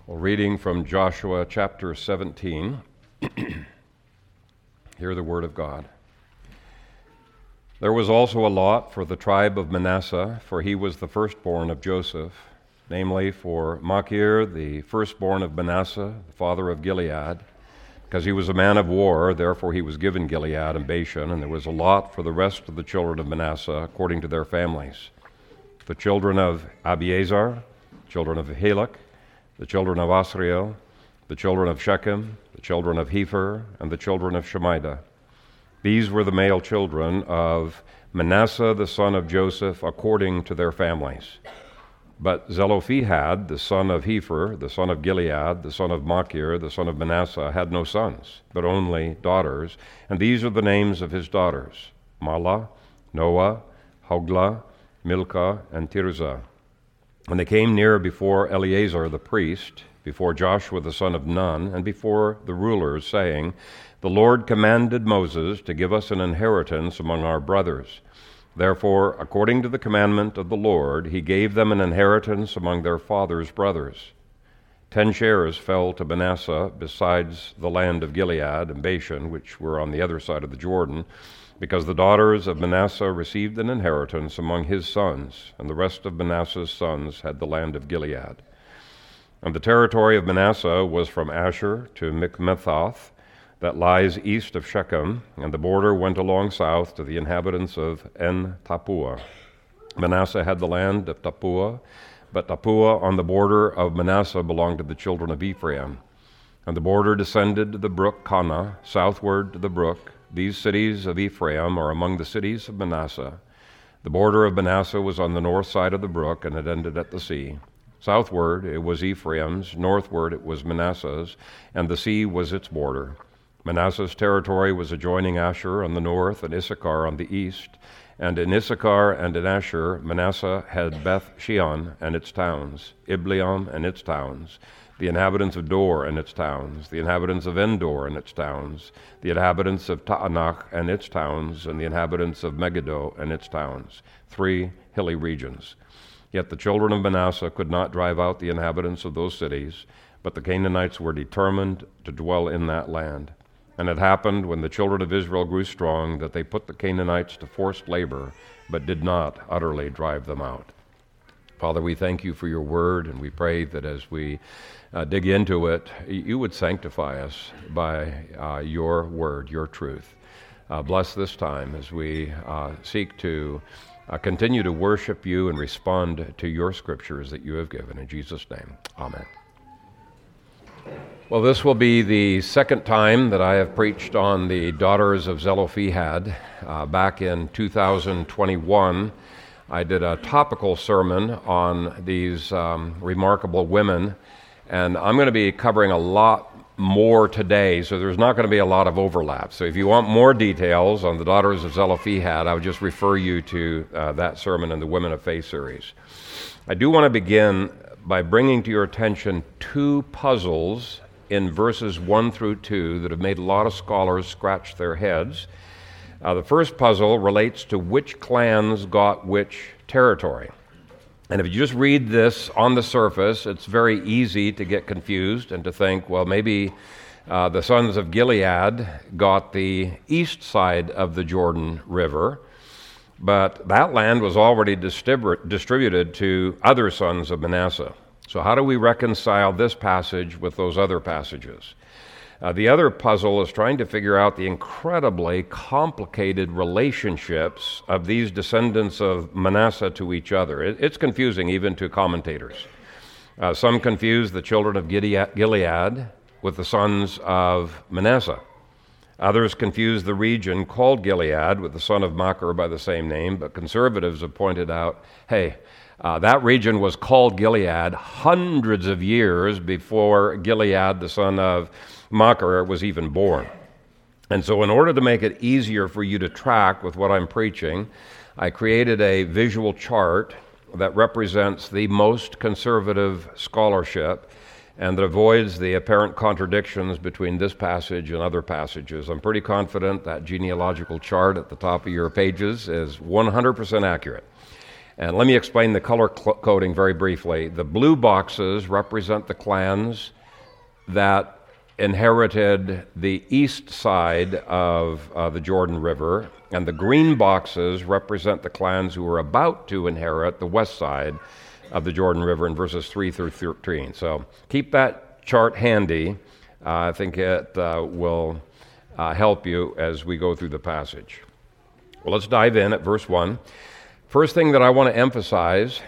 Well, reading from Joshua chapter 17, hear the word of God. There was also a lot for the tribe of Manasseh, for he was the firstborn of Joseph, namely for Machir, the firstborn of Manasseh, the father of Gilead. Because he was a man of war, therefore he was given Gilead and Bashan, and there was a lot for the rest of the children of Manasseh according to their families. The children of Abiezer, children of Helek, the children of Asriel, the children of Shechem, the children of Hepher, and the children of Shemida. These were the male children of Manasseh the son of Joseph according to their families. But Zelophehad, the son of Hepher, the son of Gilead, the son of Machir, the son of Manasseh, had no sons, but only daughters, and these are the names of his daughters: Mahlah, Noah, Hoglah, Milcah, and Tirzah. And they came near before Eleazar the priest, before Joshua the son of Nun, and before the rulers, saying, The Lord commanded Moses to give us an inheritance among our brothers. Therefore, according to the commandment of the Lord, he gave them an inheritance among their father's brothers. 10 shares fell to Manasseh, besides the land of Gilead and Bashan, which were on the other side of the Jordan, because the daughters of Manasseh received an inheritance among his sons, and the rest of Manasseh's sons had the land of Gilead. And the territory of Manasseh was from Asher to Michmethath, that lies east of Shechem, and the border went along south to the inhabitants of En-Tappuah. Manasseh had the land of Tappuah, but Tappuah on the border of Manasseh belonged to the children of Ephraim. And the border descended to the brook Kanah, southward to the brook. These cities of Ephraim are among the cities of Manasseh. The border of Manasseh was on the north side of the brook, and it ended at the sea. Southward it was Ephraim's, northward it was Manasseh's, and the sea was its border. Manasseh's territory was adjoining Asher on the north and Issachar on the east. And in Issachar and in Asher, Manasseh had Beth Shean and its towns, Ibleam and its towns, the inhabitants of Dor and its towns, the inhabitants of Endor and its towns, the inhabitants of Taanach and its towns, and the inhabitants of Megiddo and its towns, 3 hilly regions. Yet the children of Manasseh could not drive out the inhabitants of those cities, but the Canaanites were determined to dwell in that land. And it happened, when the children of Israel grew strong, that they put the Canaanites to forced labor, but did not utterly drive them out. Father, we thank you for your word, and we pray that as we dig into it, you would sanctify us by your word, your truth. Bless this time as we seek to continue to worship you and respond to your scriptures that you have given. In Jesus' name, amen. Well, this will be the second time that I have preached on the daughters of Zelophehad. Back in 2021, I did a topical sermon on these remarkable women, and I'm going to be covering a lot more today, so there's not going to be a lot of overlap. So if you want more details on the daughters of Zelophehad, I would just refer you to that sermon in the Women of Faith series. I do want to begin by bringing to your attention 2 puzzles in verses 1 through 2 that have made a lot of scholars scratch their heads. The first puzzle relates to which clans got which territory. And if you just read this on the surface, it's very easy to get confused and to think, well, maybe the sons of Gilead got the east side of the Jordan River, but that land was already distributed to other sons of Manasseh. So how do we reconcile this passage with those other passages? The other puzzle is trying to figure out the incredibly complicated relationships of these descendants of Manasseh to each other. It's confusing even to commentators. Some confuse the children of Gilead with the sons of Manasseh. Others confuse the region called Gilead with the son of Machir by the same name, but conservatives have pointed out, hey, that region was called Gilead hundreds of years before Gilead, the son of Machir, was even born. And so in order to make it easier for you to track with what I'm preaching, I created a visual chart that represents the most conservative scholarship and that avoids the apparent contradictions between this passage and other passages. I'm pretty confident that genealogical chart at the top of your pages is 100% accurate. And let me explain the color coding very briefly. The blue boxes represent the clans that inherited the east side of the Jordan River, and the green boxes represent the clans who were about to inherit the west side of the Jordan River in verses 3 through 13. So keep that chart handy. I think it will help you as we go through the passage. Well, let's dive in at verse 1. First thing that I want to emphasize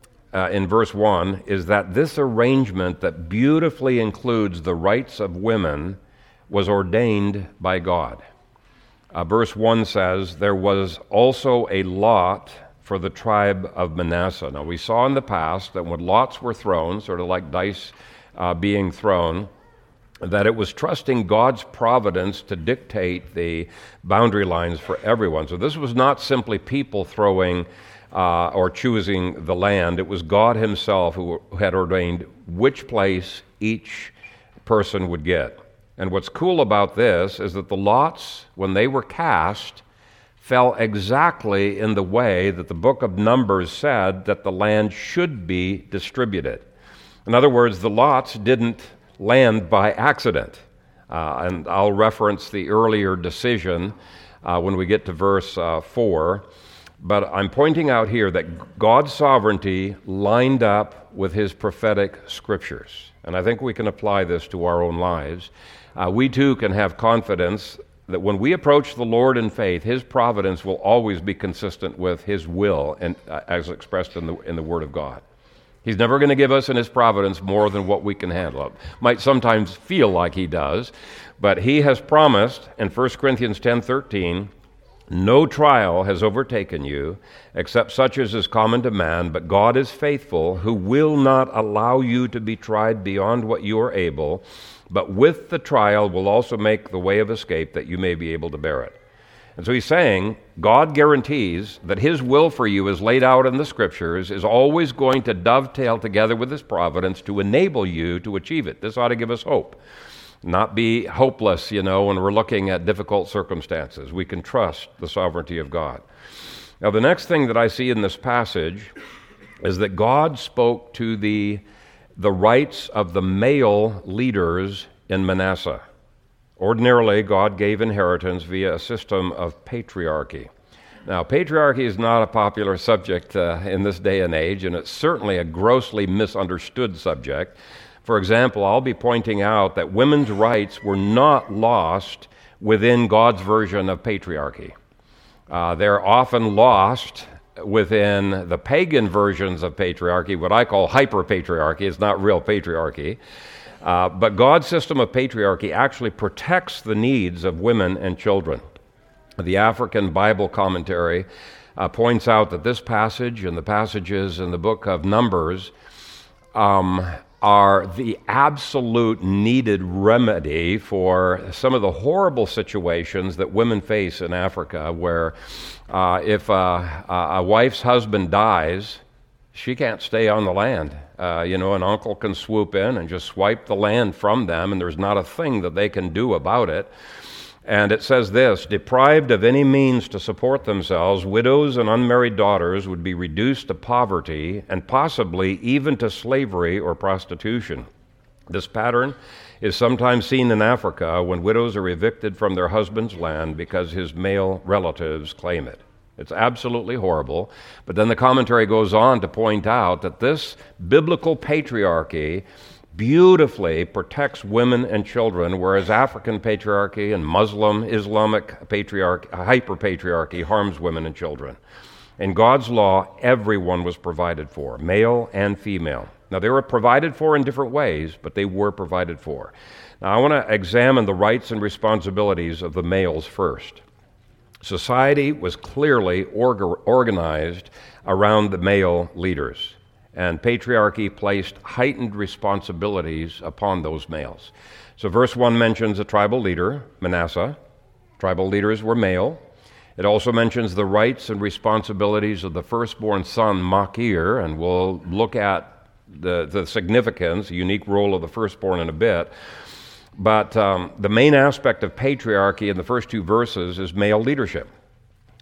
in verse 1 is that this arrangement that beautifully includes the rights of women was ordained by God. Verse 1 says, there was also a lot for the tribe of Manasseh. Now, we saw in the past that when lots were thrown, sort of like dice being thrown, that it was trusting God's providence to dictate the boundary lines for everyone. So this was not simply people throwing or choosing the land. It was God himself who had ordained which place each person would get. And what's cool about this is that the lots, when they were cast, fell exactly in the way that the book of Numbers said that the land should be distributed. In other words, the lots didn't land by accident. And I'll reference the earlier decision when we get to verse 4. But I'm pointing out here that God's sovereignty lined up with his prophetic scriptures. And I think we can apply this to our own lives. We too can have confidence that when we approach the Lord in faith, his providence will always be consistent with his will, and as expressed in the Word of God. He's never going to give us in his providence more than what we can handle. It might sometimes feel like he does, but he has promised in 1 Corinthians 10:13, no trial has overtaken you except such as is common to man, but God is faithful, who will not allow you to be tried beyond what you are able, but with the trial will also make the way of escape that you may be able to bear it. And so he's saying, God guarantees that his will for you is laid out in the scriptures, is always going to dovetail together with his providence to enable you to achieve it. This ought to give us hope. Not be hopeless, when we're looking at difficult circumstances. We can trust the sovereignty of God. Now, the next thing that I see in this passage is that God spoke to the rights of the male leaders in Manasseh. Ordinarily, God gave inheritance via a system of patriarchy. Now, patriarchy is not a popular subject in this day and age, and it's certainly a grossly misunderstood subject. For example, I'll be pointing out that women's rights were not lost within God's version of patriarchy. They're often lost within the pagan versions of patriarchy, what I call hyper-patriarchy. It's not real patriarchy. But God's system of patriarchy actually protects the needs of women and children. The African Bible commentary points out that this passage and the passages in the book of Numbers are the absolute needed remedy for some of the horrible situations that women face in Africa, where if a wife's husband dies, she can't stay on the land. An uncle can swoop in and just swipe the land from them, and there's not a thing that they can do about it. And it says this, deprived of any means to support themselves, widows and unmarried daughters would be reduced to poverty and possibly even to slavery or prostitution. This pattern is sometimes seen in Africa when widows are evicted from their husband's land because his male relatives claim it. It's absolutely horrible. But then the commentary goes on to point out that this biblical patriarchy beautifully protects women and children, whereas African patriarchy and Muslim, Islamic hyper-patriarchy harms women and children. In God's law, everyone was provided for, male and female. Now, they were provided for in different ways, but they were provided for. Now, I want to examine the rights and responsibilities of the males first. Society was clearly organized around the male leaders, and patriarchy placed heightened responsibilities upon those males. So verse 1 mentions a tribal leader, Manasseh. Tribal leaders were male. It also mentions the rights and responsibilities of the firstborn son, Machir, and we'll look at the significance, the unique role of the firstborn in a bit. But the main aspect of patriarchy in the first two verses is male leadership.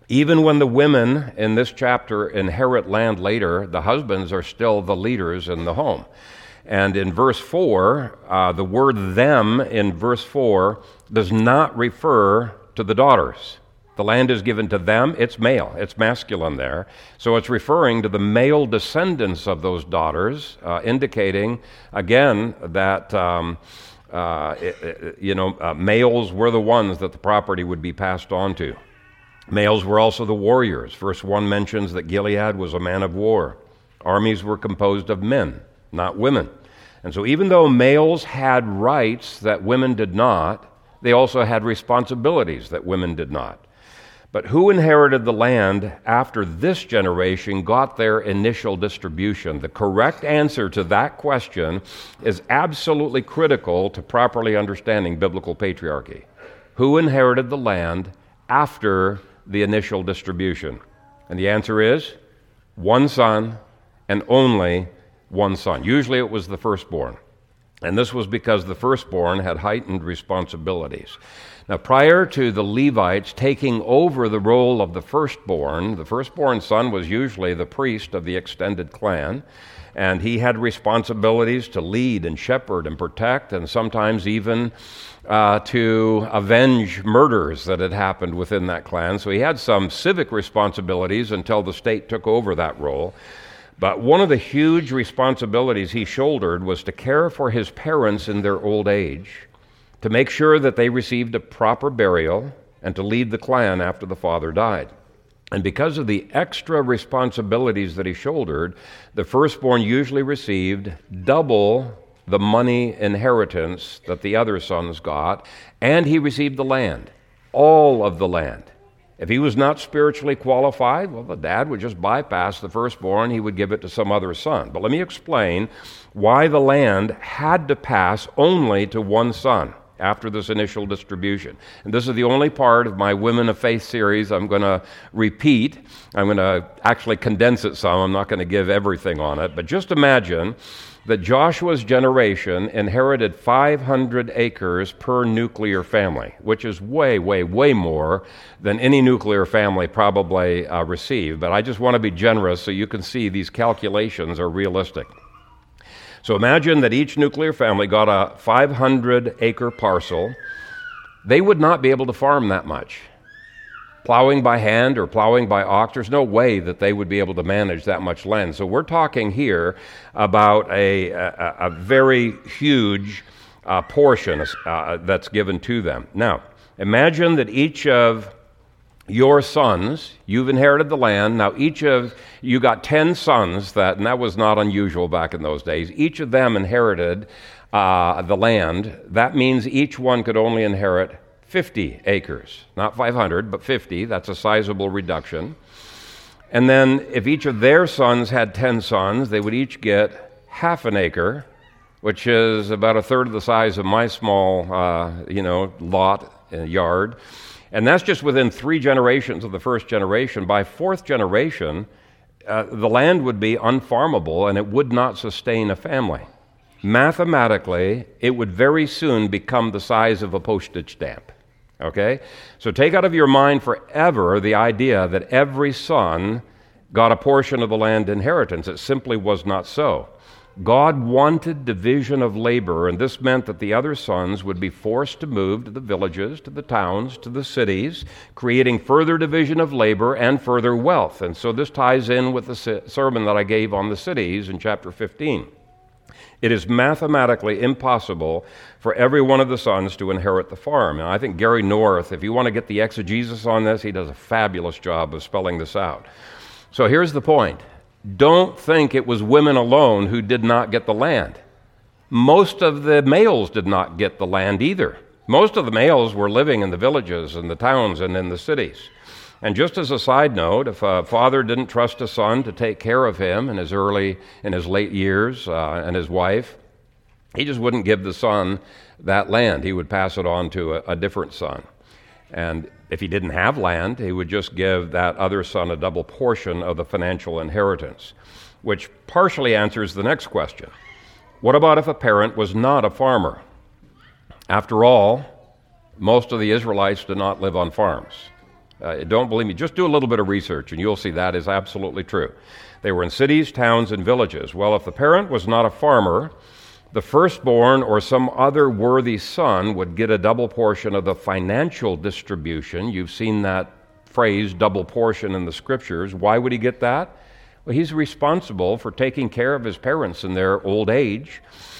Even when the women in this chapter inherit land later, the husbands are still the leaders in the home. And in verse 4, the word them in verse 4 does not refer to the daughters. The land is given to them. It's male. It's masculine there. So it's referring to the male descendants of those daughters, indicating, again, that males were the ones that the property would be passed on to. Males were also the warriors. Verse 1 mentions that Gilead was a man of war. Armies were composed of men, not women. And so even though males had rights that women did not, they also had responsibilities that women did not. But who inherited the land after this generation got their initial distribution? The correct answer to that question is absolutely critical to properly understanding biblical patriarchy. Who inherited the land after the initial distribution? And the answer is one son and only one son. Usually it was the firstborn. And this was because the firstborn had heightened responsibilities. Now, prior to the Levites taking over the role of the firstborn son was usually the priest of the extended clan, and he had responsibilities to lead and shepherd and protect, and sometimes even to avenge murders that had happened within that clan. So he had some civic responsibilities until the state took over that role. But one of the huge responsibilities he shouldered was to care for his parents in their old age, to make sure that they received a proper burial, and to lead the clan after the father died. And because of the extra responsibilities that he shouldered, the firstborn usually received double the money inheritance that the other sons got, and he received the land, all of the land. If he was not spiritually qualified, well, the dad would just bypass the firstborn. He would give it to some other son. But let me explain why the land had to pass only to one son after this initial distribution. And this is the only part of my Women of Faith series I'm going to repeat. I'm going to actually condense it some. I'm not going to give everything on it. But just imagine that Joshua's generation inherited 500 acres per nuclear family, which is way, way, way more than any nuclear family probably received. But I just want to be generous so you can see these calculations are realistic. So imagine that each nuclear family got a 500-acre parcel. They would not be able to farm that much. Plowing by hand or plowing by ox, there's no way that they would be able to manage that much land. So we're talking here about a very huge portion that's given to them. Now, imagine that each of your sons, you've inherited the land. Now, you got 10 sons, and that was not unusual back in those days. Each of them inherited the land. That means each one could only inherit 50 acres, not 500, but 50. That's a sizable reduction. And then if each of their sons had 10 sons, they would each get half an acre, which is about a third of the size of my small, lot, yard. And that's just within 3 generations of the first generation. By 4th generation, the land would be unfarmable and it would not sustain a family. Mathematically, it would very soon become the size of a postage stamp. Okay? So take out of your mind forever the idea that every son got a portion of the land inheritance. It simply was not so. God wanted division of labor, and this meant that the other sons would be forced to move to the villages, to the towns, to the cities, creating further division of labor and further wealth. And so this ties in with the sermon that I gave on the cities in chapter 15. It is mathematically impossible for every one of the sons to inherit the farm. And I think Gary North, if you want to get the exegesis on this, he does a fabulous job of spelling this out. So here's the point. Don't think it was women alone who did not get the land. Most of the males did not get the land either. Most of the males were living in the villages and the towns and in the cities. And just as a side note, if a father didn't trust a son to take care of him in his late years, and his wife, he just wouldn't give the son that land. He would pass it on to a different son. And if he didn't have land, he would just give that other son a double portion of the financial inheritance, which partially answers the next question. What about if a parent was not a farmer? After all, most of the Israelites did not live on farms. Don't believe me? Just do a little bit of research and you'll see that is absolutely true. They were in cities, towns, and villages. Well, if the parent was not a farmer, the firstborn or some other worthy son would get a double portion of the financial distribution. You've seen that phrase, double portion, in the scriptures. Why would he get that? Well, he's responsible for taking care of his parents in their old age.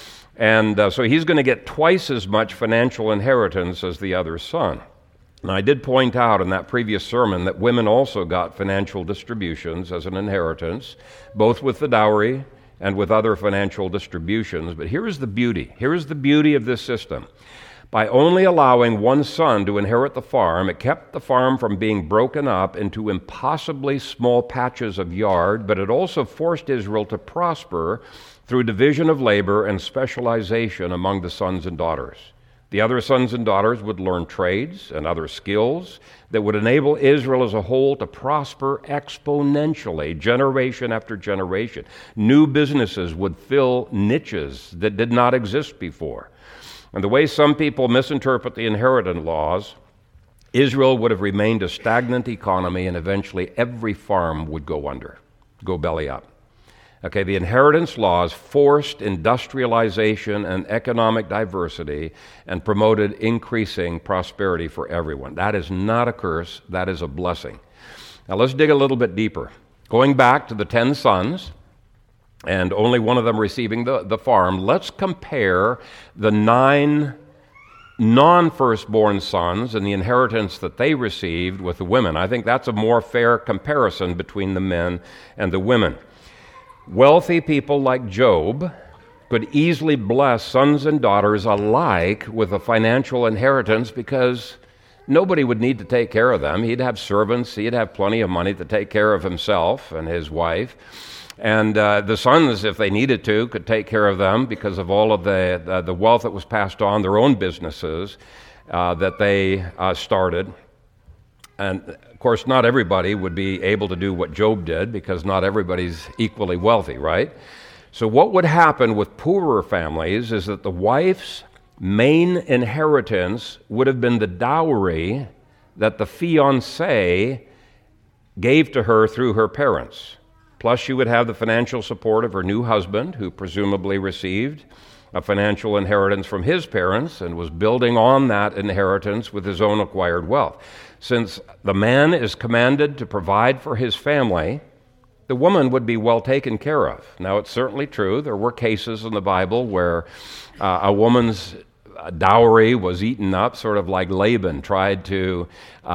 And so he's going to get twice as much financial inheritance as the other son. And I did point out in that previous sermon that women also got financial distributions as an inheritance, both with the dowry and with other financial distributions. But here is the beauty. Here is the beauty of this system. By only allowing one son to inherit the farm, it kept the farm from being broken up into impossibly small patches of yard, but it also forced Israel to prosper through division of labor and specialization among the sons and daughters. The other sons and daughters would learn trades and other skills that would enable Israel as a whole to prosper exponentially, generation after generation. New businesses would fill niches that did not exist before. And the way some people misinterpret the inheritance laws, Israel would have remained a stagnant economy and eventually every farm would go under, go belly up. Okay, the inheritance laws forced industrialization and economic diversity and promoted increasing prosperity for everyone. That is not a curse, that is a blessing. Now let's dig a little bit deeper. Going back to the 10 sons, and only one of them receiving the farm, let's compare the 9 non-firstborn sons and the inheritance that they received with the women. I think that's a more fair comparison between the men and the women. Wealthy people like Job could easily bless sons and daughters alike with a financial inheritance because nobody would need to take care of them. He'd have servants, he'd have plenty of money to take care of himself and his wife. And the sons, if they needed to, could take care of them because of all of the wealth that was passed on, their own businesses that they started. And of course, not everybody would be able to do what Job did because not everybody's equally wealthy, right? So what would happen with poorer families is that the wife's main inheritance would have been the dowry that the fiancé gave to her through her parents. Plus, she would have the financial support of her new husband, who presumably received a financial inheritance from his parents and was building on that inheritance with his own acquired wealth. Since the man is commanded to provide for his family, the woman would be well taken care of. Now, it's certainly true. There were cases in the Bible where a woman's dowry was eaten up, sort of like Laban tried to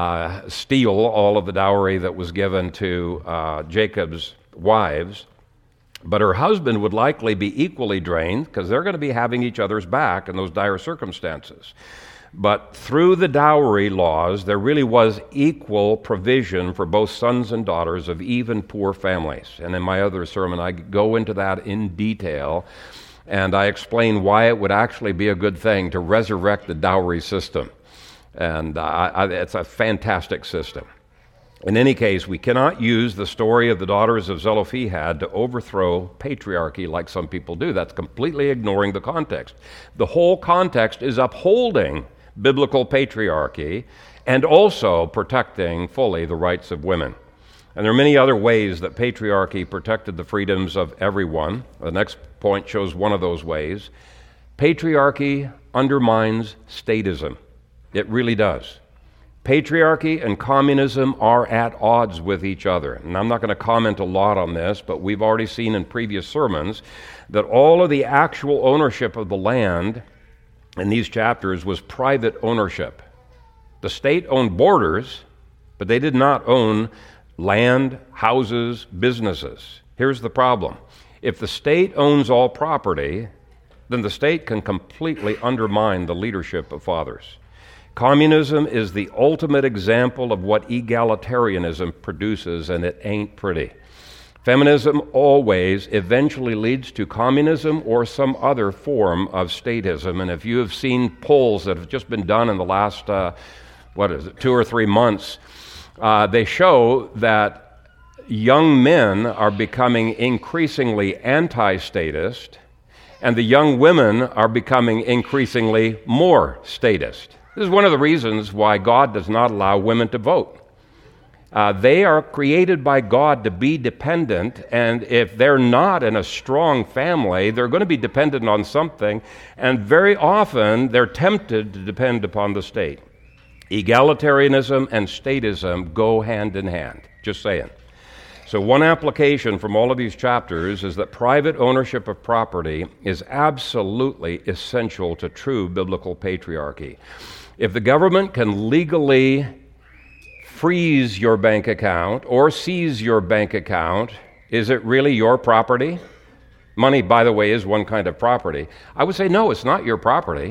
steal all of the dowry that was given to Jacob's wives. But her husband would likely be equally drained because they're going to be having each other's back in those dire circumstances. But through the dowry laws, there really was equal provision for both sons and daughters of even poor families. And in my other sermon, I go into that in detail, and I explain why it would actually be a good thing to resurrect the dowry system. And it's a fantastic system. In any case, we cannot use the story of the daughters of Zelophehad to overthrow patriarchy like some people do. That's completely ignoring the context. The whole context is upholding biblical patriarchy and also protecting fully the rights of women. And there are many other ways that patriarchy protected the freedoms of everyone. The next point shows one of those ways. Patriarchy undermines statism. It really does. Patriarchy and communism are at odds with each other. And I'm not going to comment a lot on this, but we've already seen in previous sermons that all of the actual ownership of the land in these chapters was private ownership. The state owned borders, but they did not own land, houses, businesses. Here's the problem. If the state owns all property, then the state can completely undermine the leadership of fathers. Communism is the ultimate example of what egalitarianism produces, and it ain't pretty. Feminism always eventually leads to communism or some other form of statism. And if you have seen polls that have just been done in the last, 2 or 3 months, they show that young men are becoming increasingly anti-statist, and the young women are becoming increasingly more statist. This is one of the reasons why God does not allow women to vote. They are created by God to be dependent, and if they're not in a strong family, they're going to be dependent on something, and very often they're tempted to depend upon the state. Egalitarianism and statism go hand in hand, just saying. So one application from all of these chapters is that private ownership of property is absolutely essential to true biblical patriarchy. If the government can legally freeze your bank account or seize your bank account, is it really your property? Money, by the way, is one kind of property. I would say, no, it's not your property.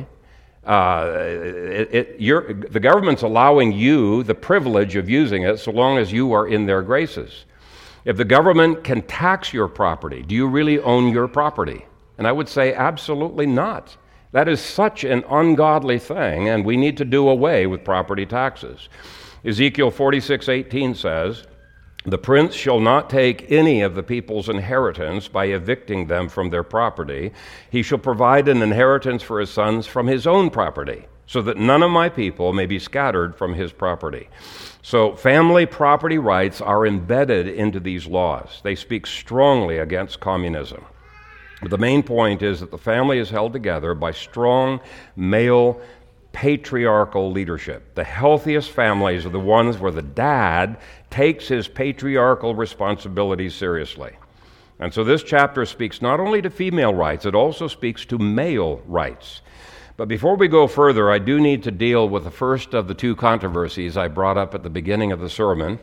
The government's allowing you the privilege of using it so long as you are in their graces. If the government can tax your property, do you really own your property? And I would say absolutely not. That is such an ungodly thing, and we need to do away with property taxes. Ezekiel 46:18 says, "The prince shall not take any of the people's inheritance by evicting them from their property. He shall provide an inheritance for his sons from his own property, so that none of my people may be scattered from his property." So family property rights are embedded into these laws. They speak strongly against communism. But the main point is that the family is held together by strong male patriarchal leadership. The healthiest families are the ones where the dad takes his patriarchal responsibilities seriously. And so this chapter speaks not only to female rights, it also speaks to male rights. But before we go further, I do need to deal with the first of the two controversies I brought up at the beginning of the sermon.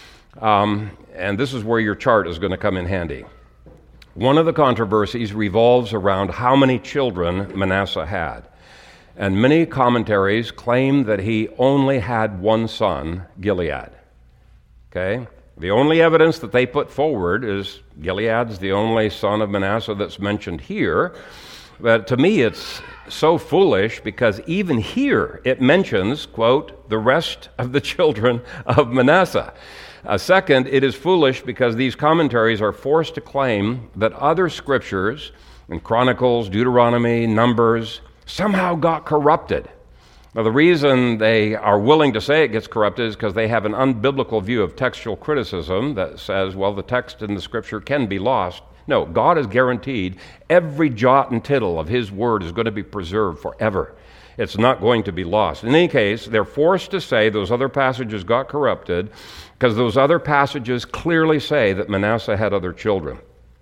And this is where your chart is going to come in handy. One of the controversies revolves around how many children Manasseh had. And many commentaries claim that he only had one son, Gilead. Okay? The only evidence that they put forward is Gilead's the only son of Manasseh that's mentioned here. But to me, it's so foolish because even here it mentions, quote, the rest of the children of Manasseh. Second, it is foolish because these commentaries are forced to claim that other scriptures in Chronicles, Deuteronomy, Numbers somehow got corrupted. Now, the reason they are willing to say it gets corrupted is because they have an unbiblical view of textual criticism that says, well, the text in the scripture can be lost. No, God has guaranteed every jot and tittle of His Word is going to be preserved forever. It's not going to be lost. In any case, they're forced to say those other passages got corrupted because those other passages clearly say that Manasseh had other children.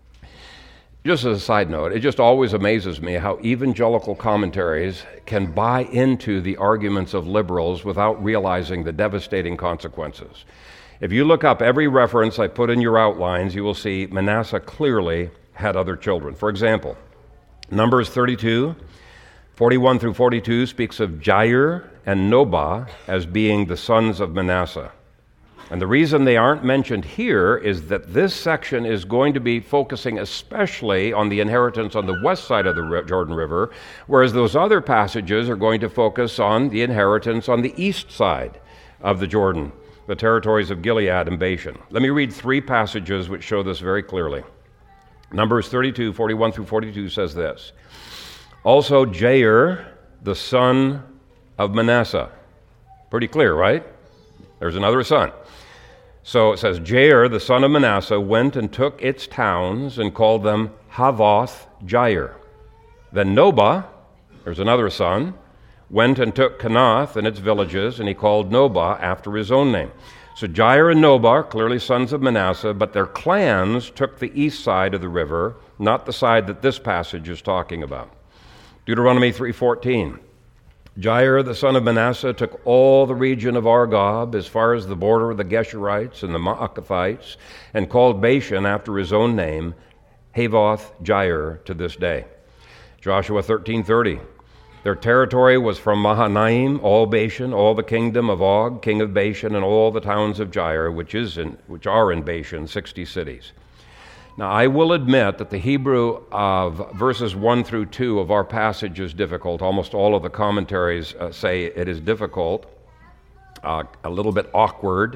Just as a side note, it just always amazes me how evangelical commentaries can buy into the arguments of liberals without realizing the devastating consequences. If you look up every reference I put in your outlines, you will see Manasseh clearly had other children. For example, Numbers 32, 41 through 42 speaks of Jair and Nobah as being the sons of Manasseh. And the reason they aren't mentioned here is that this section is going to be focusing especially on the inheritance on the west side of the Jordan River, whereas those other passages are going to focus on the inheritance on the east side of the Jordan, the territories of Gilead and Bashan. Let me read three passages which show this very clearly. Numbers 32, 41 through 42 says this. Also Jair, the son of Manasseh. Pretty clear, right? There's another son. So it says, Jair, the son of Manasseh, went and took its towns and called them Havoth Jair. Then Nobah, there's another son, went and took Kenath and its villages, and he called Nobah after his own name. So Jair and Nobah are clearly sons of Manasseh, but their clans took the east side of the river, not the side that this passage is talking about. Deuteronomy 3:14. Jair, the son of Manasseh, took all the region of Argob as far as the border of the Geshurites and the Maacathites, and called Bashan after his own name, Havoth Jair, to this day. Joshua 13:30. Their territory was from Mahanaim, all Bashan, all the kingdom of Og, king of Bashan, and all the towns of Jair, which are in Bashan, 60 cities. Now, I will admit that the Hebrew of verses 1 through 2 of our passage is difficult. Almost all of the commentaries say it is difficult, a little bit awkward,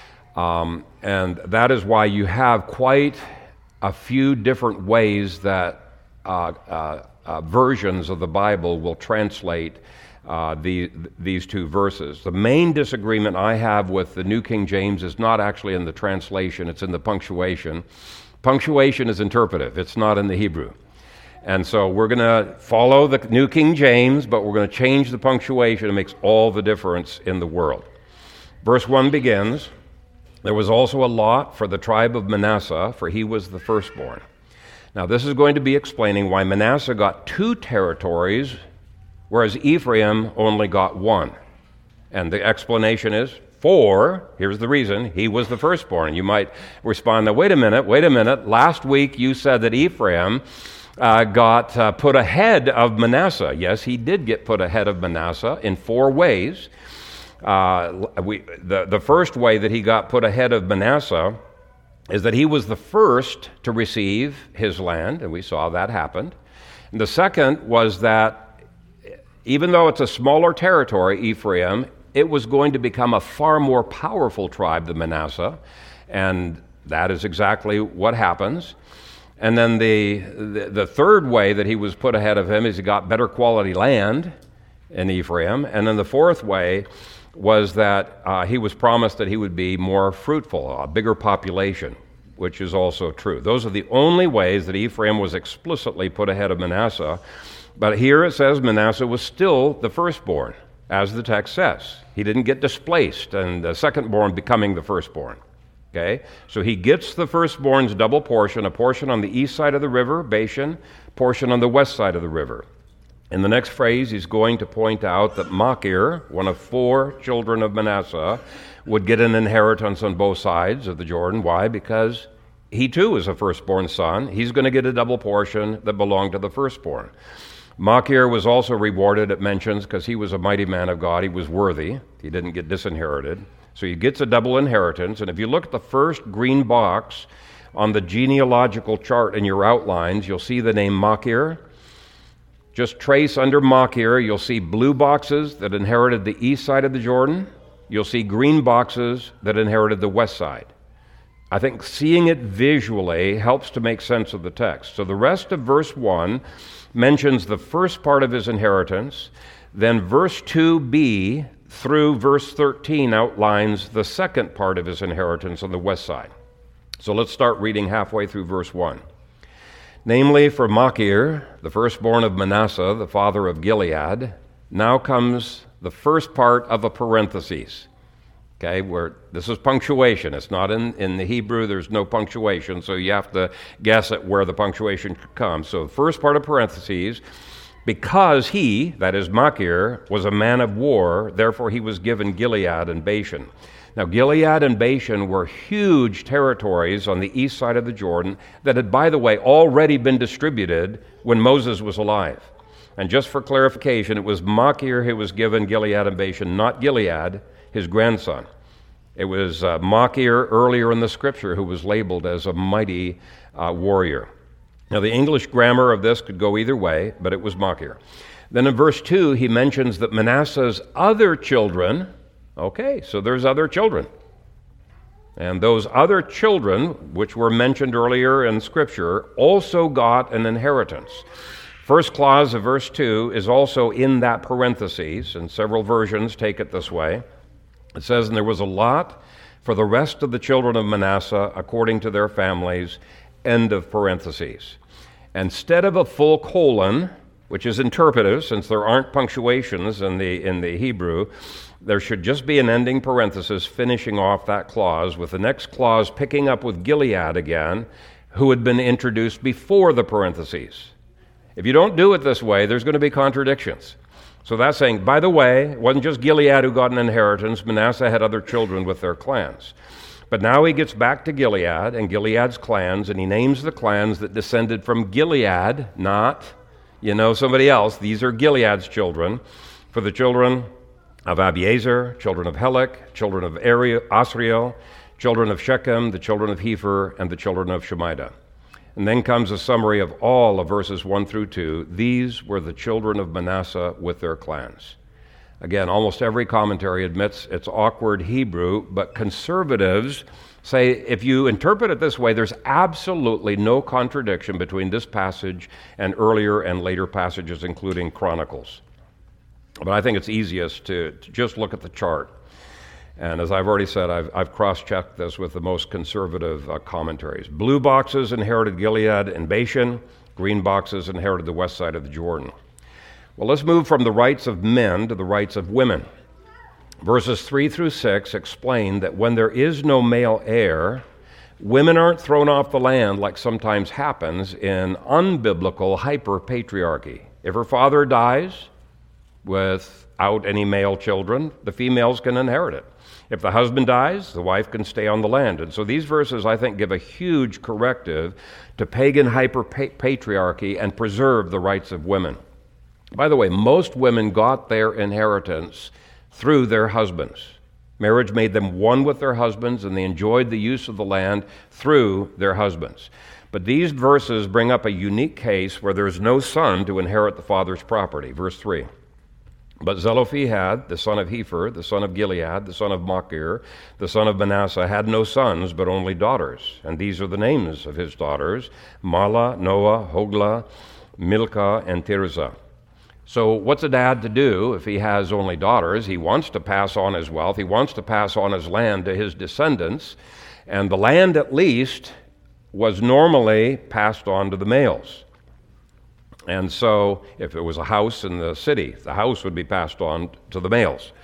and that is why you have quite a few different ways that versions of the Bible will translate these two verses. The main disagreement I have with the New King James is not actually in the translation, it's in the punctuation. Punctuation is interpretive, it's not in the Hebrew. And so we're going to follow the New King James, but we're going to change the punctuation. It makes all the difference in the world. Verse 1 begins, "There was also a lot for the tribe of Manasseh, for he was the firstborn." Now this is going to be explaining why Manasseh got 2 territories, whereas Ephraim only got 1. And the explanation is, here's the reason, he was the firstborn. You might respond, now wait a minute, last week you said that Ephraim got put ahead of Manasseh. Yes, he did get put ahead of Manasseh in 4 ways. The first way that he got put ahead of Manasseh is that he was the first to receive his land, and we saw that happened. And the second was that even though it's a smaller territory, Ephraim, it was going to become a far more powerful tribe than Manasseh, and that is exactly what happens. And then the third way that he was put ahead of him is he got better quality land in Ephraim. And then the fourth way was that he was promised that he would be more fruitful, a bigger population, which is also true. Those are the only ways that Ephraim was explicitly put ahead of Manasseh. But here it says Manasseh was still the firstborn, as the text says. He didn't get displaced and the secondborn becoming the firstborn. Okay, so he gets the firstborn's double portion, a portion on the east side of the river, Bashan, portion on the west side of the river. In the next phrase, he's going to point out that Machir, one of 4 children of Manasseh, would get an inheritance on both sides of the Jordan. Why? Because he too is a firstborn son. He's going to get a double portion that belonged to the firstborn. Machir was also rewarded, it mentions, because he was a mighty man of God. He was worthy. He didn't get disinherited. So he gets a double inheritance. And if you look at the first green box on the genealogical chart in your outlines, you'll see the name Machir. Just trace under Machir, you'll see blue boxes that inherited the east side of the Jordan. You'll see green boxes that inherited the west side. I think seeing it visually helps to make sense of the text. So the rest of verse 1 mentions the first part of his inheritance. Then verse 2b through verse 13 outlines the second part of his inheritance on the west side. So let's start reading halfway through verse 1. "Namely, for Machir, the firstborn of Manasseh, the father of Gilead," now comes the first part of a parenthesis. Okay, where this is punctuation. It's not in the Hebrew, there's no punctuation, so you have to guess at where the punctuation comes. So the first part of parentheses, "Because he," that is Machir, "was a man of war, therefore he was given Gilead and Bashan." Now, Gilead and Bashan were huge territories on the east side of the Jordan that had, by the way, already been distributed when Moses was alive. And just for clarification, it was Machir who was given Gilead and Bashan, not Gilead, his grandson. It was Machir earlier in the scripture who was labeled as a mighty warrior. Now, the English grammar of this could go either way, but it was Machir. Then in verse 2, he mentions that Manasseh's other children, okay, so there's other children. And those other children, which were mentioned earlier in Scripture, also got an inheritance. First clause of verse 2 is also in that parentheses, and several versions take it this way. It says, "And there was a lot for the rest of the children of Manasseh according to their families," end of parentheses. Instead of a full colon, which is interpretive since there aren't punctuations in the Hebrew, there should just be an ending parenthesis finishing off that clause, with the next clause picking up with Gilead again, who had been introduced before the parentheses. If you don't do it this way, there's going to be contradictions. So that's saying, by the way, it wasn't just Gilead who got an inheritance. Manasseh had other children with their clans. But now he gets back to Gilead and Gilead's clans, and he names the clans that descended from Gilead, not, somebody else. These are Gilead's children. For the children of Abiezer, children of Helek, children of Asriel, children of Shechem, the children of Hepher, and the children of Shemida. And then comes a summary of all of verses 1 through 2. These were the children of Manasseh with their clans. Again, almost every commentary admits it's awkward Hebrew, but conservatives say if you interpret it this way, there's absolutely no contradiction between this passage and earlier and later passages, including Chronicles. But I think it's easiest to just look at the chart. And as I've already said, I've cross-checked this with the most conservative commentaries. Blue boxes inherited Gilead and Bashan. Green boxes inherited the west side of the Jordan. Well, let's move from the rights of men to the rights of women. Verses 3 through 6 explain that when there is no male heir, women aren't thrown off the land like sometimes happens in unbiblical hyper-patriarchy. If her father dies without any male children, the females can inherit it. If the husband dies, the wife can stay on the land. And so these verses, I think, give a huge corrective to pagan hyper-patriarchy and preserve the rights of women. By the way, most women got their inheritance through their husbands. Marriage made them one with their husbands, and they enjoyed the use of the land through their husbands. But these verses bring up a unique case where there is no son to inherit the father's property. Verse 3. But Zelophehad, the son of Hepher, the son of Gilead, the son of Machir, the son of Manasseh, had no sons, but only daughters. And these are the names of his daughters: Mahlah, Noah, Hoglah, Milcah, and Tirzah. So what's a dad to do if he has only daughters? He wants to pass on his wealth. He wants to pass on his land to his descendants. And the land, at least, was normally passed on to the males. And so if it was a house in the city, the house would be passed on to the males.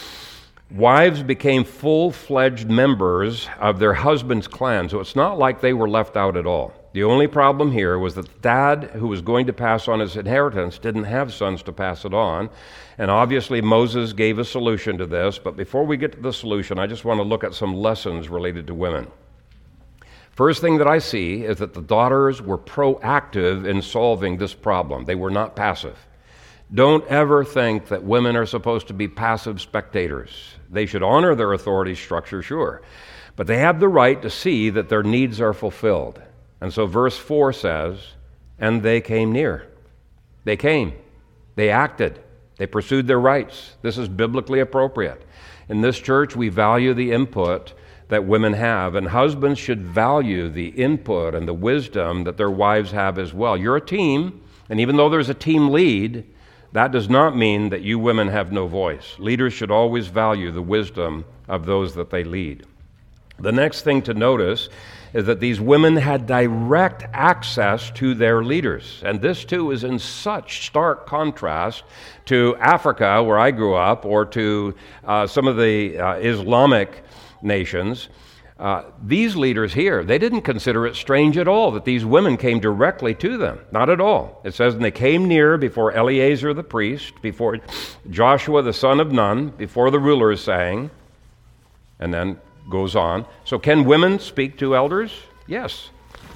Wives became full-fledged members of their husband's clan, so it's not like they were left out at all. The only problem here was that the dad who was going to pass on his inheritance didn't have sons to pass it on. And obviously Moses gave a solution to this, but before we get to the solution, I just want to look at some lessons related to women. First thing that I see is that the daughters were proactive in solving this problem. They were not passive. Don't ever think that women are supposed to be passive spectators. They should honor their authority structure, sure, but they have the right to see that their needs are fulfilled. And so verse 4 says, and they came near. They came. They acted. They pursued their rights. This is biblically appropriate. In this church, we value the input that women have, and husbands should value the input and the wisdom that their wives have as well. You're a team, and even though there's a team lead, that does not mean that you women have no voice. Leaders should always value the wisdom of those that they lead. The next thing to notice is that these women had direct access to their leaders. And this, too, is in such stark contrast to Africa, where I grew up, or to some of the Islamic nations. These leaders here, they didn't consider it strange at all that these women came directly to them. Not at all. It says, and they came near before Eleazar the priest, before Joshua the son of Nun, before the rulers sang, and then goes on. So can women speak to elders? Yes.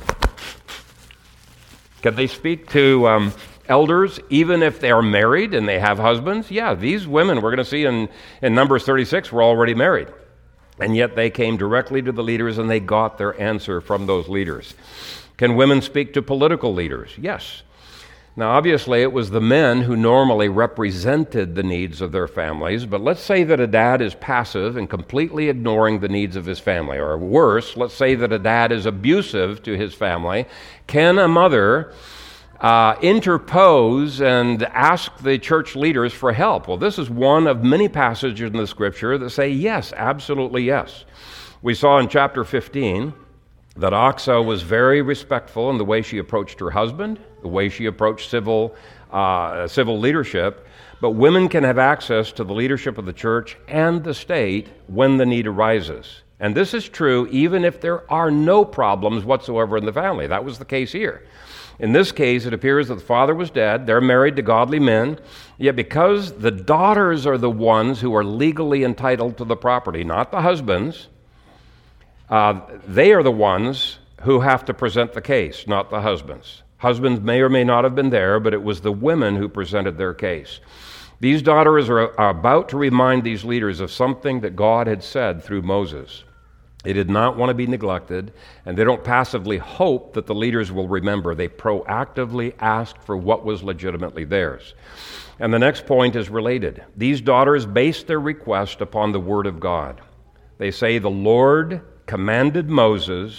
Can they speak to elders even if they are married and they have husbands? Yeah, these women, we're going to see in Numbers 36, were already married. And yet they came directly to the leaders and they got their answer from those leaders. Can women speak to political leaders? Yes. Now, obviously, it was the men who normally represented the needs of their families, but let's say that a dad is passive and completely ignoring the needs of his family. Or worse, let's say that a dad is abusive to his family. Can a mother interpose and ask the church leaders for help? Well, this is one of many passages in the Scripture that say yes, absolutely yes. We saw in chapter 15 that Achsah was very respectful in the way she approached her husband, the way she approached civil leadership, but women can have access to the leadership of the church and the state when the need arises. And this is true even if there are no problems whatsoever in the family. That was the case here. In this case, it appears that the father was dead. They're married to godly men. Yet because the daughters are the ones who are legally entitled to the property, not the husbands, they are the ones who have to present the case, not the husbands. Husbands may or may not have been there, but it was the women who presented their case. These daughters are about to remind these leaders of something that God had said through Moses. They did not want to be neglected, and they don't passively hope that the leaders will remember. They proactively ask for what was legitimately theirs. And the next point is related. These daughters based their request upon the Word of God. They say, the Lord commanded Moses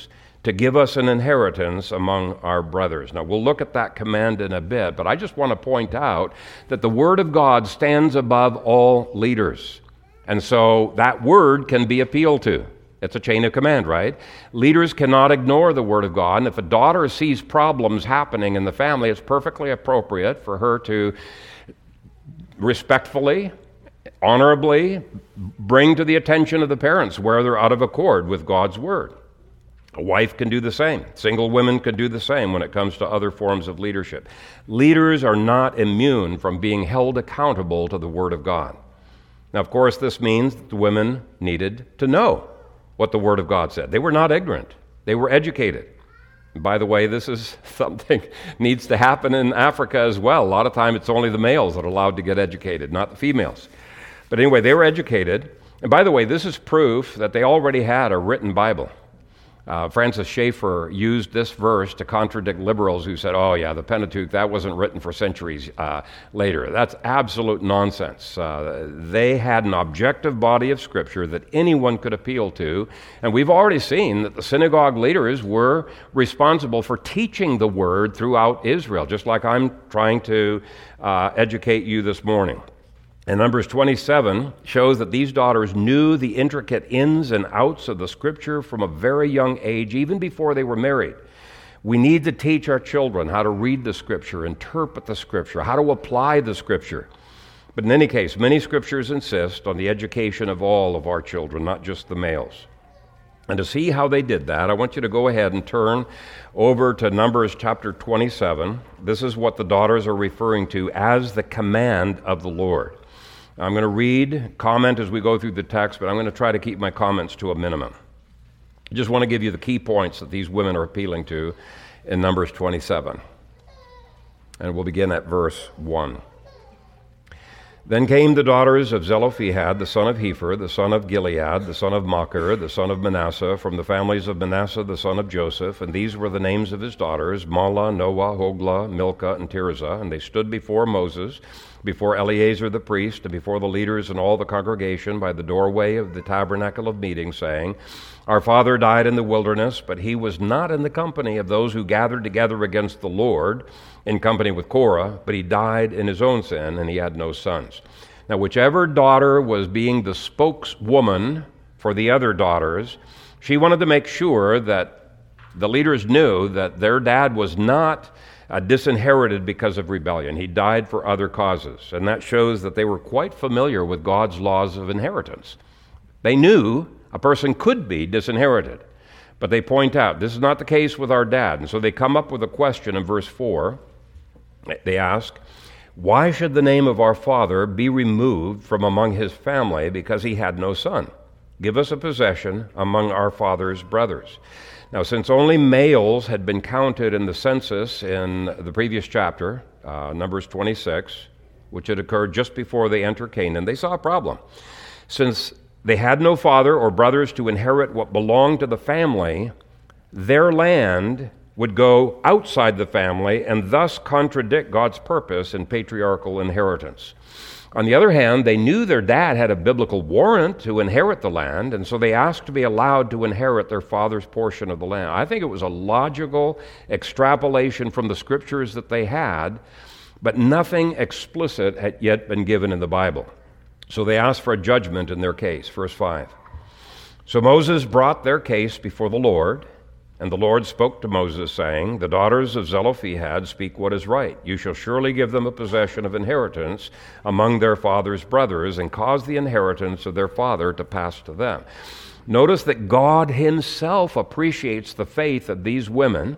to give us an inheritance among our brothers. Now, we'll look at that command in a bit, but I just want to point out that the Word of God stands above all leaders. And so that Word can be appealed to. It's a chain of command, right? Leaders cannot ignore the Word of God, and if a daughter sees problems happening in the family, it's perfectly appropriate for her to respectfully, honorably bring to the attention of the parents where they're out of accord with God's Word. A wife can do the same. Single women can do the same when it comes to other forms of leadership. Leaders are not immune from being held accountable to the Word of God. Now, of course, this means that the women needed to know what the Word of God said. They were not ignorant. They were educated. And by the way, this is something needs to happen in Africa as well. A lot of time it's only the males that are allowed to get educated, not the females. But anyway, they were educated. And by the way, this is proof that they already had a written Bible. Francis Schaeffer used this verse to contradict liberals who said, oh yeah, the Pentateuch, that wasn't written for centuries later. That's absolute nonsense. They had an objective body of Scripture that anyone could appeal to, and we've already seen that the synagogue leaders were responsible for teaching the Word throughout Israel, just like I'm trying to educate you this morning. And Numbers 27 shows that these daughters knew the intricate ins and outs of the Scripture from a very young age, even before they were married. We need to teach our children how to read the Scripture, interpret the Scripture, how to apply the Scripture. But in any case, many Scriptures insist on the education of all of our children, not just the males. And to see how they did that, I want you to go ahead and turn over to Numbers chapter 27. This is what the daughters are referring to as the command of the Lord. I'm going to read, comment as we go through the text, but I'm going to try to keep my comments to a minimum. I just want to give you the key points that these women are appealing to in Numbers 27. And we'll begin at verse 1. Then came the daughters of Zelophehad, the son of Hepher, the son of Gilead, the son of Machir, the son of Manasseh, from the families of Manasseh, the son of Joseph. And these were the names of his daughters, Mahlah, Noah, Hoglah, Milcah, and Tirzah. And they stood before Moses, before Eleazar the priest, and before the leaders and all the congregation by the doorway of the tabernacle of meeting, saying, Our father died in the wilderness, but he was not in the company of those who gathered together against the Lord, in company with Korah, but he died in his own sin, and he had no sons. Now, whichever daughter was being the spokeswoman for the other daughters, she wanted to make sure that the leaders knew that their dad was not disinherited because of rebellion. He died for other causes, and that shows that they were quite familiar with God's laws of inheritance. They knew a person could be disinherited, but they point out this is not the case with our dad, and so they come up with a question in verse 4. They ask, Why should the name of our father be removed from among his family because he had no son? Give us a possession among our father's brothers. Now, since only males had been counted in the census in the previous chapter, Numbers 26, which had occurred just before they entered Canaan, they saw a problem. Since they had no father or brothers to inherit what belonged to the family, their land would go outside the family and thus contradict God's purpose in patriarchal inheritance. On the other hand, they knew their dad had a biblical warrant to inherit the land, and so they asked to be allowed to inherit their father's portion of the land. I think it was a logical extrapolation from the scriptures that they had, but nothing explicit had yet been given in the Bible. So they asked for a judgment in their case. Verse 5. So Moses brought their case before the Lord, and the Lord spoke to Moses, saying, The daughters of Zelophehad speak what is right. You shall surely give them a possession of inheritance among their father's brothers, and cause the inheritance of their father to pass to them. Notice that God himself appreciates the faith of these women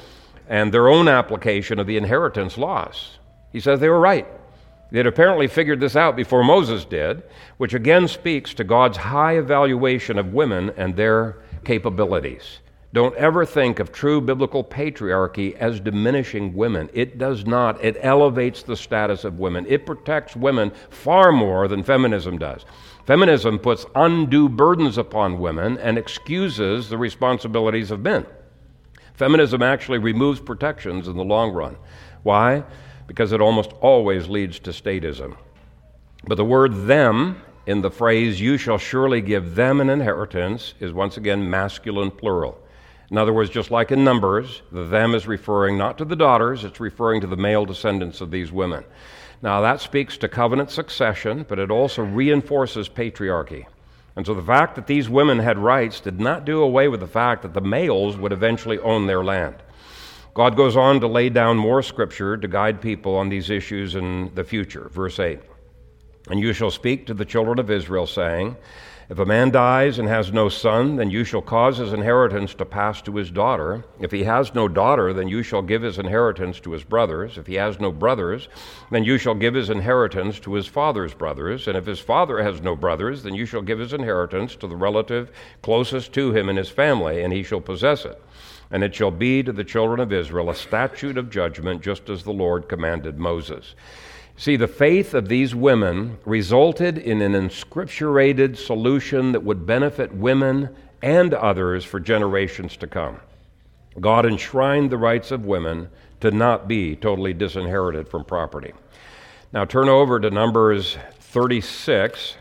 and their own application of the inheritance laws. He says they were right. They had apparently figured this out before Moses did, which again speaks to God's high evaluation of women and their capabilities. Don't ever think of true biblical patriarchy as diminishing women. It does not. It elevates the status of women. It protects women far more than feminism does. Feminism puts undue burdens upon women and excuses the responsibilities of men. Feminism actually removes protections in the long run. Why? Because it almost always leads to statism. But the word them in the phrase, you shall surely give them an inheritance, is once again masculine plural. In other words, just like in Numbers, the them is referring not to the daughters, it's referring to the male descendants of these women. Now that speaks to covenant succession, but it also reinforces patriarchy. And so the fact that these women had rights did not do away with the fact that the males would eventually own their land. God goes on to lay down more scripture to guide people on these issues in the future. Verse 8, "And you shall speak to the children of Israel, saying, If a man dies and has no son, then you shall cause his inheritance to pass to his daughter. If he has no daughter, then you shall give his inheritance to his brothers. If he has no brothers, then you shall give his inheritance to his father's brothers. And if his father has no brothers, then you shall give his inheritance to the relative closest to him in his family, and he shall possess it. And it shall be to the children of Israel a statute of judgment, just as the Lord commanded Moses." See, the faith of these women resulted in an inscripturated solution that would benefit women and others for generations to come. God enshrined the rights of women to not be totally disinherited from property. Now turn over to Numbers 36.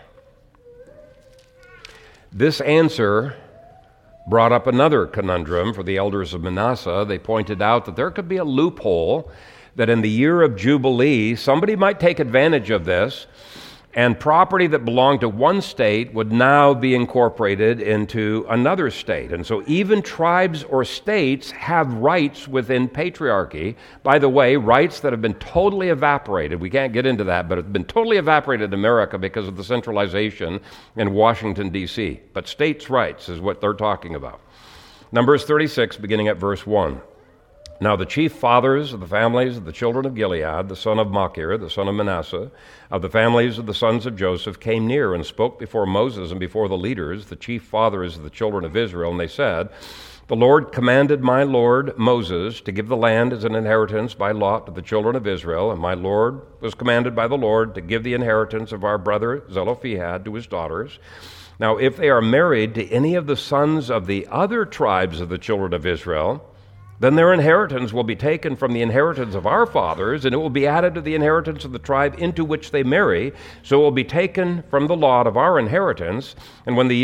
This answer brought up another conundrum for the elders of Manasseh. They pointed out that there could be a loophole, that in the year of Jubilee, somebody might take advantage of this, and property that belonged to one state would now be incorporated into another state. And so even tribes or states have rights within patriarchy. By the way, rights that have been totally evaporated. We can't get into that, but have been totally evaporated in America because of the centralization in Washington, D.C. But states' rights is what they're talking about. Numbers 36, beginning at verse 1. "Now the chief fathers of the families of the children of Gilead, the son of Machir, the son of Manasseh, of the families of the sons of Joseph, came near and spoke before Moses and before the leaders, the chief fathers of the children of Israel, and they said, The Lord commanded my lord Moses to give the land as an inheritance by lot to the children of Israel, and my lord was commanded by the Lord to give the inheritance of our brother Zelophehad to his daughters. Now if they are married to any of the sons of the other tribes of the children of Israel, then their inheritance will be taken from the inheritance of our fathers, and it will be added to the inheritance of the tribe into which they marry. So it will be taken from the lot of our inheritance. And when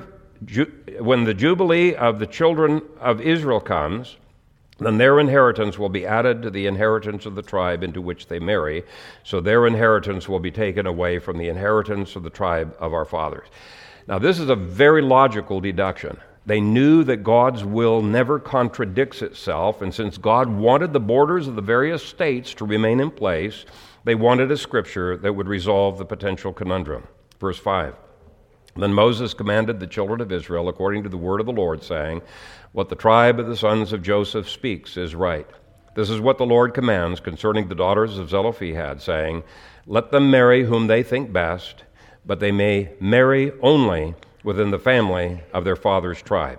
the Jubilee of the children of Israel comes, then their inheritance will be added to the inheritance of the tribe into which they marry. So their inheritance will be taken away from the inheritance of the tribe of our fathers." Now this is a very logical deduction. They knew that God's will never contradicts itself, and since God wanted the borders of the various states to remain in place, they wanted a scripture that would resolve the potential conundrum. Verse 5, "Then Moses commanded the children of Israel according to the word of the Lord, saying, What the tribe of the sons of Joseph speaks is right. This is what the Lord commands concerning the daughters of Zelophehad, saying, Let them marry whom they think best, but they may marry only within the family of their father's tribe."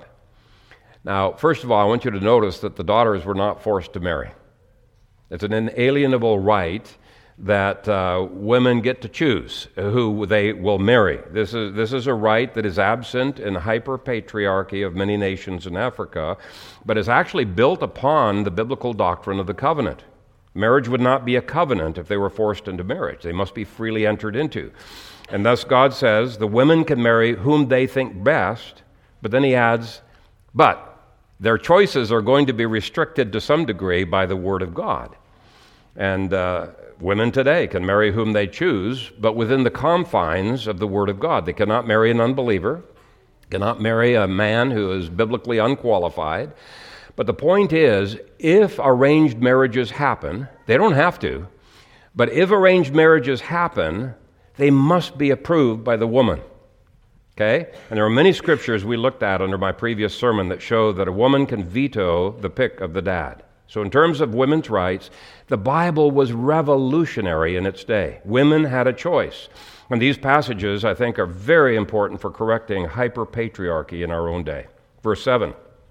Now, first of all, I want you to notice that the daughters were not forced to marry. It's an inalienable right that women get to choose who they will marry. This is a right that is absent in hyper-patriarchy of many nations in Africa, but is actually built upon the biblical doctrine of the covenant. Marriage would not be a covenant if they were forced into marriage. They must be freely entered into. And thus God says the women can marry whom they think best, but then he adds, but their choices are going to be restricted to some degree by the Word of God. And women today can marry whom they choose, but within the confines of the Word of God. They cannot marry an unbeliever, cannot marry a man who is biblically unqualified. But the point is, if arranged marriages happen, they don't have to, but if arranged marriages happen, they must be approved by the woman. Okay? And there are many scriptures we looked at under my previous sermon that show that a woman can veto the pick of the dad. So in terms of women's rights, the Bible was revolutionary in its day. Women had a choice. And these passages, I think, are very important for correcting hyper-patriarchy in our own day. Verse 7.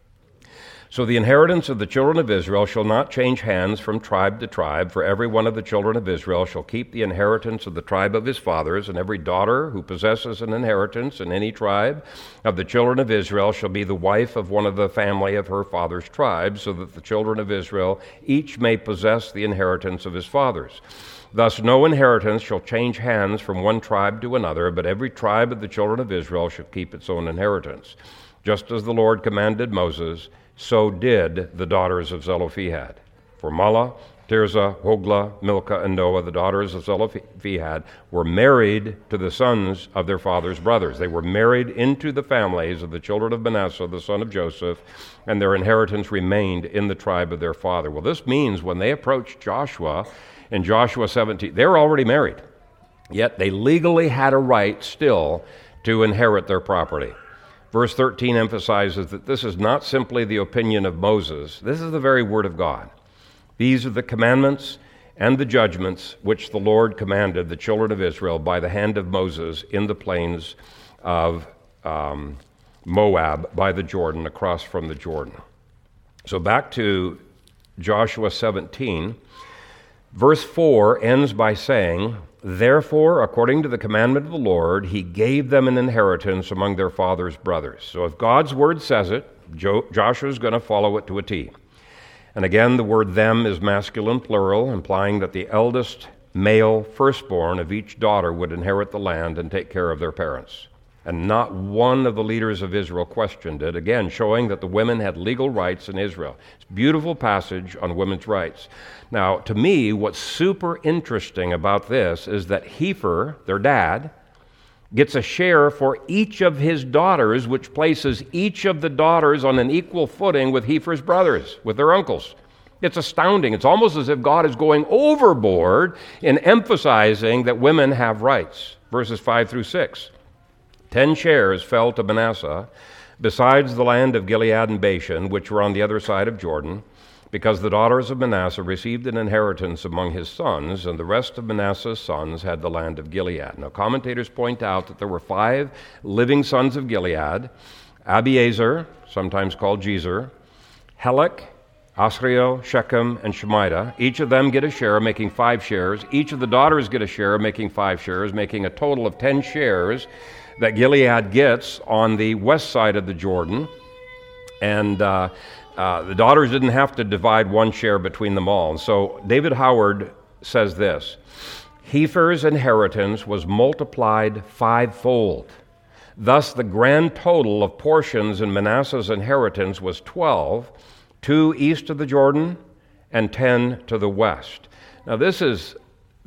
"So the inheritance of the children of Israel shall not change hands from tribe to tribe, for every one of the children of Israel shall keep the inheritance of the tribe of his fathers, and every daughter who possesses an inheritance in any tribe of the children of Israel shall be the wife of one of the family of her father's tribe, so that the children of Israel each may possess the inheritance of his fathers. Thus no inheritance shall change hands from one tribe to another, but every tribe of the children of Israel shall keep its own inheritance, just as the Lord commanded Moses, so did the daughters of Zelophehad. For Mahlah, Tirzah, Hoglah, Milcah, and Noah, the daughters of Zelophehad, were married to the sons of their father's brothers. They were married into the families of the children of Manasseh, the son of Joseph, and their inheritance remained in the tribe of their father. Well, this means when they approached Joshua in Joshua 17, they were already married, yet they legally had a right still to inherit their property. Verse 13 emphasizes that this is not simply the opinion of Moses. This is the very word of God. These are the commandments and the judgments which the Lord commanded the children of Israel by the hand of Moses in the plains of Moab by the Jordan, across from the Jordan. So back to Joshua 17. Verse 4 ends by saying, "Therefore, according to the commandment of the Lord, he gave them an inheritance among their father's brothers." So if God's word says it, Joshua is going to follow it to a T. And again, the word "them" is masculine plural, implying that the eldest male firstborn of each daughter would inherit the land and take care of their parents. And not one of the leaders of Israel questioned it, again showing that the women had legal rights in Israel. It's a beautiful passage on women's rights. Now, to me, what's super interesting about this is that Hepher, their dad, gets a share for each of his daughters, which places each of the daughters on an equal footing with Hepher's brothers, with their uncles. It's astounding. It's almost as if God is going overboard in emphasizing that women have rights. Verses 5 through 6. 10 shares fell to Manasseh, besides the land of Gilead and Bashan, which were on the other side of Jordan, because the daughters of Manasseh received an inheritance among his sons, and the rest of Manasseh's sons had the land of Gilead. Now, commentators point out that there were 5 living sons of Gilead: Abiezer, sometimes called Jezer, Helek, Asriel, Shechem, and Shemida. Each of them get a share, making 5 shares. Each of the daughters get a share, making 5 shares, making a total of 10 shares that Gilead gets on the west side of the Jordan. And the daughters didn't have to divide one share between them all. And so David Howard says this: Hepher's inheritance was multiplied 5-fold. Thus the grand total of portions in Manasseh's inheritance was 12, 2 east of the Jordan and 10 to the west. Now this is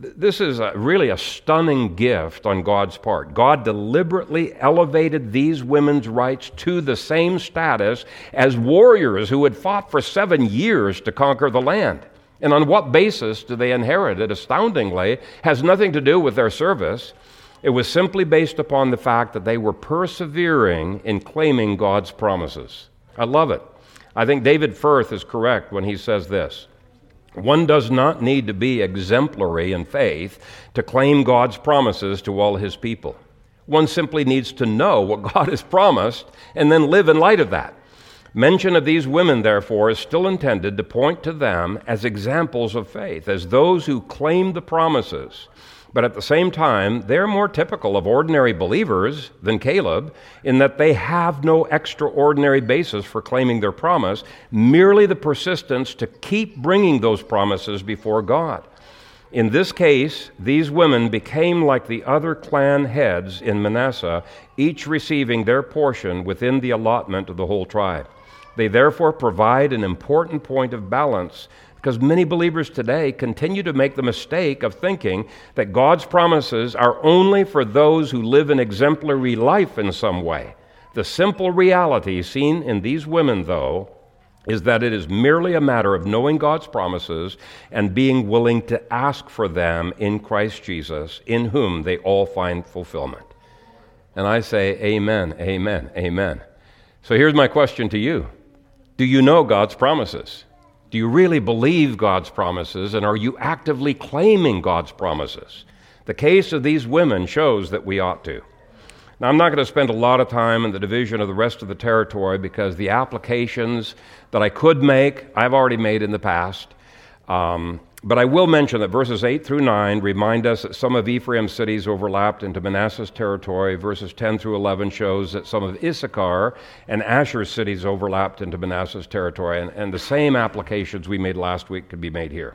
really a stunning gift on God's part. God deliberately elevated these women's rights to the same status as warriors who had fought for 7 years to conquer the land. And on what basis do they inherit it? Astoundingly, has nothing to do with their service. It was simply based upon the fact that they were persevering in claiming God's promises. I love it. I think David Firth is correct when he says this: one does not need to be exemplary in faith to claim God's promises to all his people. One simply needs to know what God has promised and then live in light of that. Mention of these women, therefore, is still intended to point to them as examples of faith, as those who claim the promises. But at the same time, they're more typical of ordinary believers than Caleb in that they have no extraordinary basis for claiming their promise, merely the persistence to keep bringing those promises before God. In this case, these women became like the other clan heads in Manasseh, each receiving their portion within the allotment of the whole tribe. They therefore provide an important point of balance, because many believers today continue to make the mistake of thinking that God's promises are only for those who live an exemplary life in some way. The simple reality seen in these women, though, is that it is merely a matter of knowing God's promises and being willing to ask for them in Christ Jesus, in whom they all find fulfillment. And I say, amen, amen, amen. So here's my question to you. Do you know God's promises? Do you really believe God's promises, and are you actively claiming God's promises? The case of these women shows that we ought to. Now, I'm not going to spend a lot of time in the division of the rest of the territory because the applications that I could make, I've already made in the past. But I will mention that verses 8 through 9 remind us that some of Ephraim's cities overlapped into Manasseh's territory. Verses 10 through 11 shows that some of Issachar and Asher's cities overlapped into Manasseh's territory. And the same applications we made last week could be made here.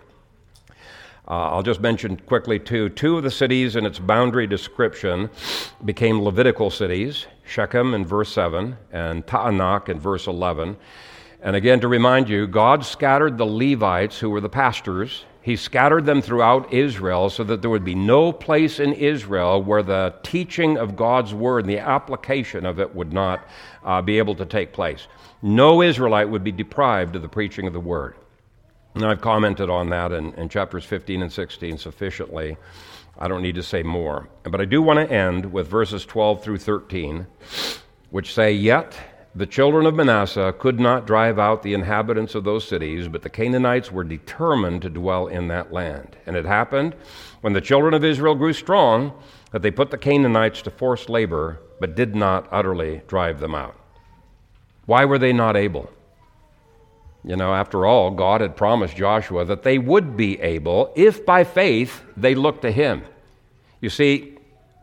I'll just mention quickly, too, 2 of the cities in its boundary description became Levitical cities, Shechem in verse 7 and Taanach in verse 11. And again, to remind you, God scattered the Levites, who were the pastors. He scattered them throughout Israel so that there would be no place in Israel where the teaching of God's word and the application of it would not be able to take place. No Israelite would be deprived of the preaching of the word. And I've commented on that in chapters 15 and 16 sufficiently. I don't need to say more. But I do want to end with verses 12 through 13, which say, "Yet the children of Manasseh could not drive out the inhabitants of those cities, but the Canaanites were determined to dwell in that land. And it happened, when the children of Israel grew strong, that they put the Canaanites to forced labor, but did not utterly drive them out." Why were they not able? You know, after all, God had promised Joshua that they would be able if by faith they looked to him. You see,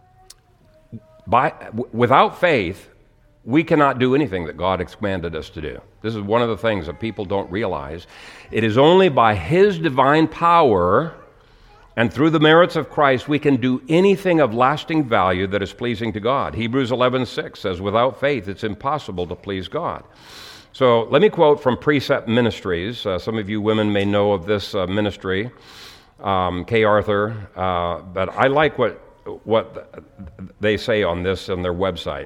without faith, we cannot do anything that God commanded us to do. This is one of the things that people don't realize. It is only by his divine power and through the merits of Christ we can do anything of lasting value that is pleasing to God. Hebrews 11:6 says, "Without faith it's impossible to please God." So let me quote from Precept Ministries. Some of you women may know of this ministry, Kay Arthur, but I like what they say on this on their website.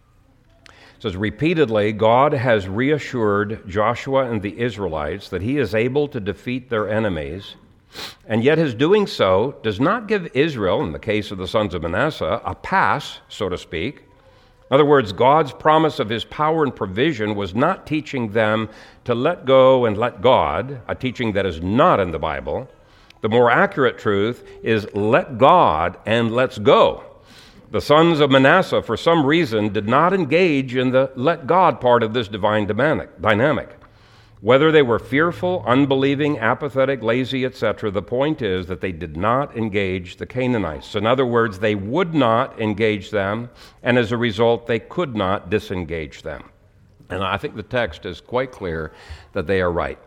It says, "Repeatedly, God has reassured Joshua and the Israelites that he is able to defeat their enemies, and yet his doing so does not give Israel, in the case of the sons of Manasseh, a pass, so to speak. In other words, God's promise of his power and provision was not teaching them to let go and let God, a teaching that is not in the Bible. The more accurate truth is let God and let's go. The sons of Manasseh, for some reason, did not engage in the let God part of this divine dynamic. Whether they were fearful, unbelieving, apathetic, lazy, etc., the point is that they did not engage the Canaanites. In other words, they would not engage them, and as a result, they could not disengage them. And I think the text is quite clear that they are right.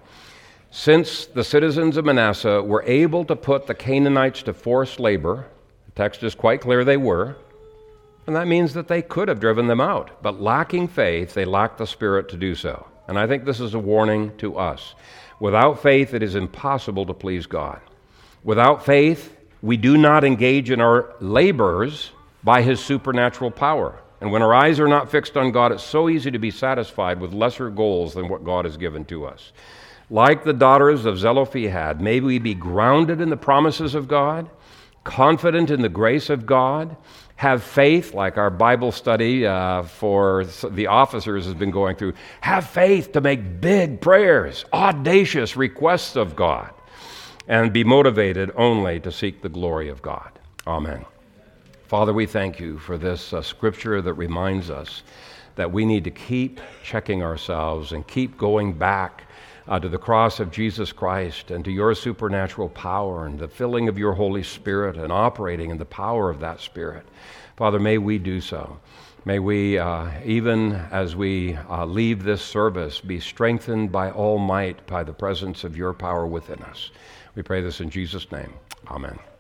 Since the citizens of Manasseh were able to put the Canaanites to forced labor, the text is quite clear they were, and that means that they could have driven them out. But lacking faith, they lacked the Spirit to do so. And I think this is a warning to us. Without faith, it is impossible to please God. Without faith, we do not engage in our labors by his supernatural power. And when our eyes are not fixed on God, it's so easy to be satisfied with lesser goals than what God has given to us. Like the daughters of Zelophehad, may we be grounded in the promises of God, confident in the grace of God, have faith, like our Bible study for the officers has been going through. Have faith to make big prayers, audacious requests of God, and be motivated only to seek the glory of God. Amen. Father, we thank you for this scripture that reminds us that we need to keep checking ourselves and keep going back to the cross of Jesus Christ and to your supernatural power and the filling of your Holy Spirit and operating in the power of that Spirit. Father, may we do so. May we, even as we leave this service, be strengthened by all might by the presence of your power within us. We pray this in Jesus' name. Amen.